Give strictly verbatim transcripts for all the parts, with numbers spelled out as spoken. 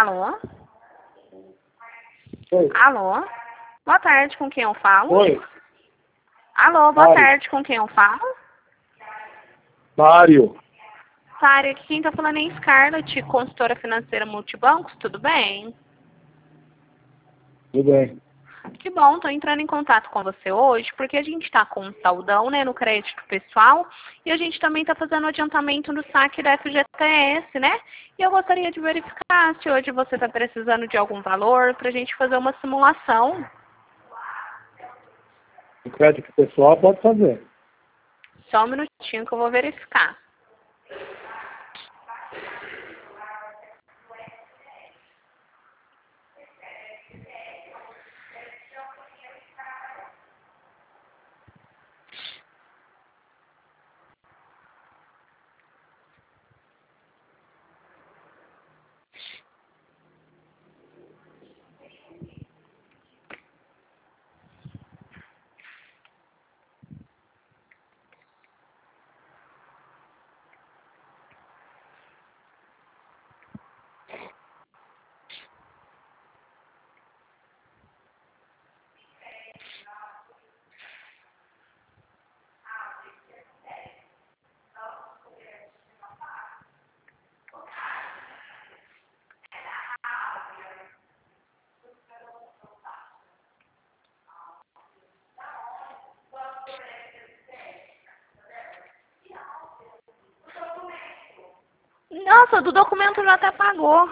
Alô? Oi. Alô? Boa tarde, com quem eu falo? Oi. Alô, boa Mário. tarde, com quem eu falo? Mário. Sária, aqui quem tá falando é Scarlett, consultora financeira multibancos, tudo bem? Tudo bem. Que bom, tô entrando em contato com você hoje, porque a gente tá com um saldão, né, no crédito pessoal, e a gente também tá fazendo o adiantamento do saque da F G T S, né? E eu gostaria de verificar se hoje você tá precisando de algum valor pra gente fazer uma simulação. O crédito pessoal pode fazer. Só um minutinho que eu vou verificar. Nossa, do documento já até pagou.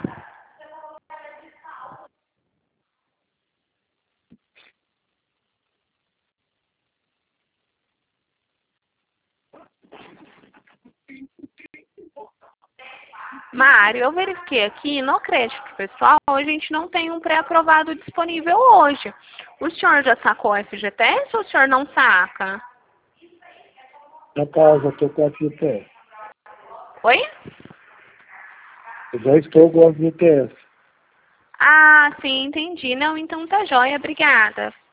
Mário, eu verifiquei aqui, no crédito pessoal, a gente não tem um pré-aprovado disponível hoje. O senhor já sacou a F G T S ou o senhor não saca? Na casa, estou com a F G T S. Oi? Eu já estou com a F G T S. Ah, sim, entendi. Não, então tá jóia, obrigada.